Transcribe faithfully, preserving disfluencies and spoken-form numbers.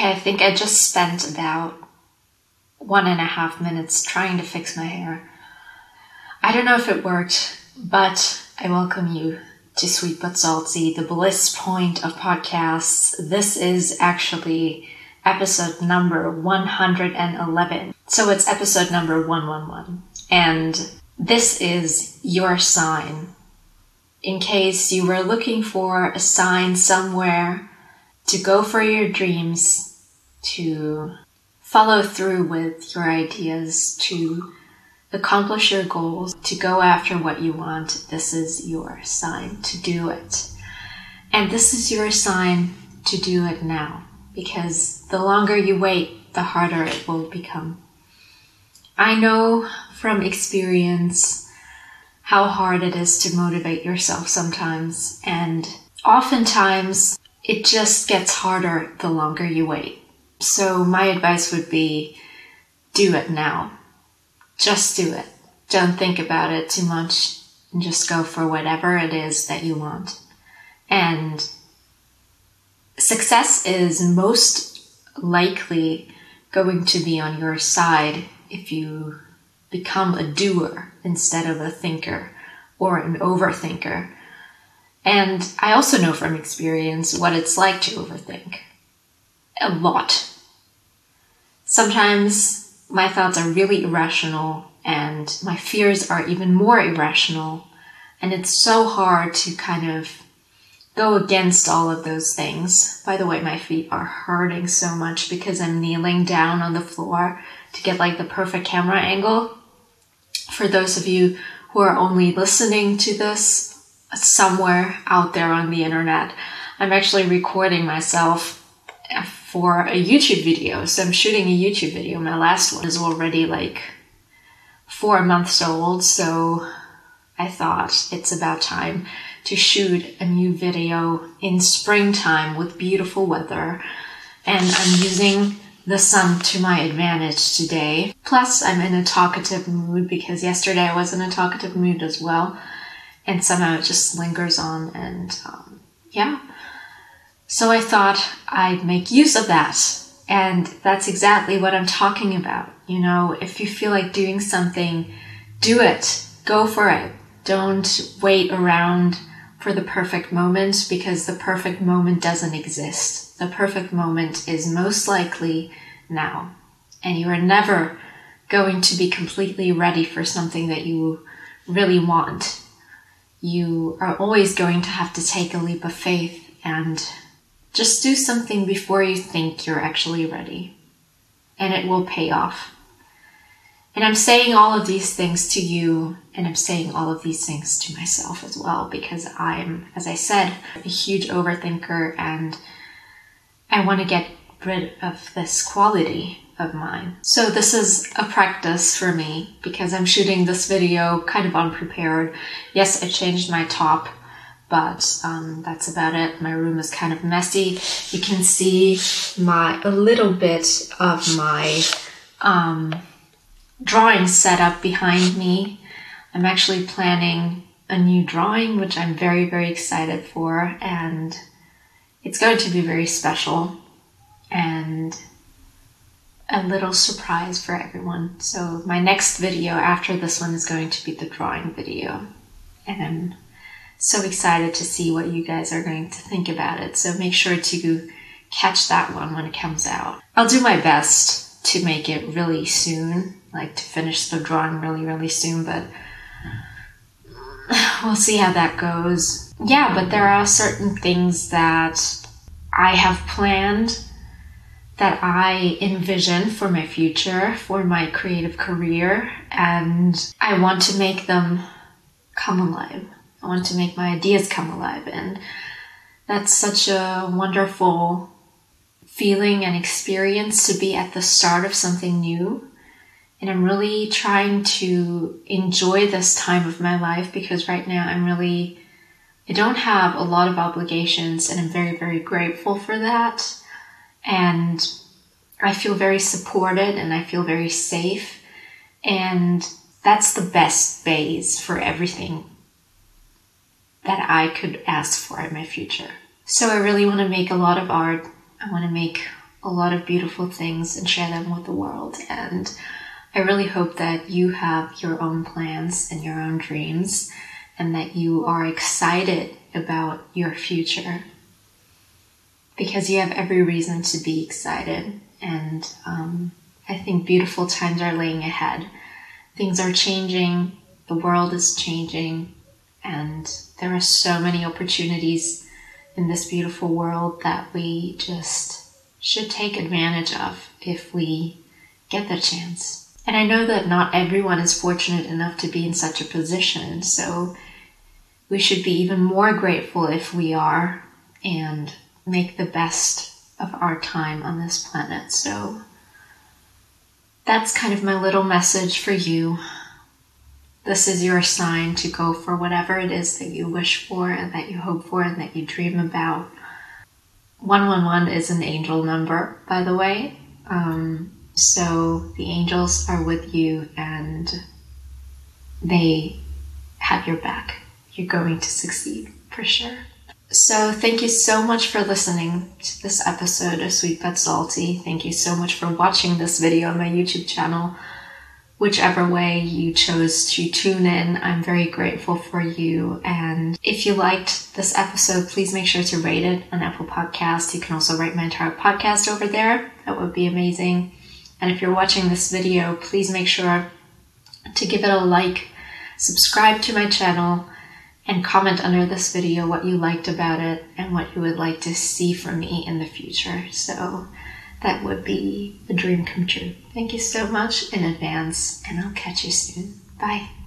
Okay, I think I just spent about one and a half minutes trying to fix my hair. I don't know if it worked, but I welcome you to Sweet But Salty, the bliss point of podcasts. This is actually episode number one hundred eleven. So it's episode number one eleven. And this is your sign. In case you were looking for a sign somewhere to go for your dreams, to follow through with your ideas, to accomplish your goals, to go after what you want, this is your sign to do it. And this is your sign to do it now, because the longer you wait, the harder it will become. I know from experience how hard it is to motivate yourself sometimes, and oftentimes it just gets harder the longer you wait. So my advice would be, do it now. Just do it. Don't think about it too much and just go for whatever it is that you want. And success is most likely going to be on your side if you become a doer instead of a thinker or an overthinker. And I also know from experience what it's like to overthink. A lot. Sometimes my thoughts are really irrational and my fears are even more irrational. And it's so hard to kind of go against all of those things. By the way, my feet are hurting so much because I'm kneeling down on the floor to get like the perfect camera angle. For those of you who are only listening to this somewhere out there on the internet, I'm actually recording myself for a YouTube video. So I'm shooting a YouTube video. My last one is already like four months old. So I thought it's about time to shoot a new video in springtime with beautiful weather. And I'm using the sun to my advantage today. Plus, I'm in a talkative mood because yesterday I was in a talkative mood as well. And somehow it just lingers on and um, yeah. So I thought I'd make use of that. And that's exactly what I'm talking about. You know, if you feel like doing something, do it. Go for it. Don't wait around for the perfect moment, because the perfect moment doesn't exist. The perfect moment is most likely now. And you are never going to be completely ready for something that you really want. You are always going to have to take a leap of faith and just do something before you think you're actually ready. And it will pay off. And I'm saying all of these things to you, and I'm saying all of these things to myself as well, because I'm, as I said, a huge overthinker, and I want to get rid of this quality of mine. So this is a practice for me, because I'm shooting this video kind of unprepared. Yes, I changed my top, but um, that's about it. My room is kind of messy. You can see my a little bit of my um, drawing setup behind me. I'm actually planning a new drawing, which I'm very, very excited for, and it's going to be very special and a little surprise for everyone. So my next video after this one is going to be the drawing video, and I'm so excited to see what you guys are going to think about it. So make sure to catch that one when it comes out. I'll do my best to make it really soon, like to finish the drawing really, really soon, but we'll see how that goes. Yeah, but there are certain things that I have planned, that I envision for my future, for my creative career, and I want to make them come alive. I want to make my ideas come alive, and that's such a wonderful feeling and experience to be at the start of something new. And I'm really trying to enjoy this time of my life, because right now I'm really, I don't have a lot of obligations, and I'm very, very grateful for that. And I feel very supported, and I feel very safe. And that's the best base for everything that I could ask for in my future. So I really want to make a lot of art. I want to make a lot of beautiful things and share them with the world. And I really hope that you have your own plans and your own dreams, and that you are excited about your future, because you have every reason to be excited. And um, I think beautiful times are laying ahead. Things are changing, the world is changing, and there are so many opportunities in this beautiful world that we just should take advantage of if we get the chance. And I know that not everyone is fortunate enough to be in such a position, so we should be even more grateful if we are, and make the best of our time on this planet. So that's kind of my little message for you. This is your sign to go for whatever it is that you wish for and that you hope for and that you dream about. one one one is an angel number, by the way. Um, so the angels are with you and they have your back. You're going to succeed for sure. So thank you so much for listening to this episode of Sweet But Salty. Thank you so much for watching this video on my YouTube channel. Whichever way you chose to tune in, I'm very grateful for you. And if you liked this episode, please make sure to rate it on Apple Podcasts. You can also rate my entire podcast over there. That would be amazing. And if you're watching this video, please make sure to give it a like, subscribe to my channel, and comment under this video what you liked about it and what you would like to see from me in the future. So that would be a dream come true. Thank you so much in advance, and I'll catch you soon. Bye.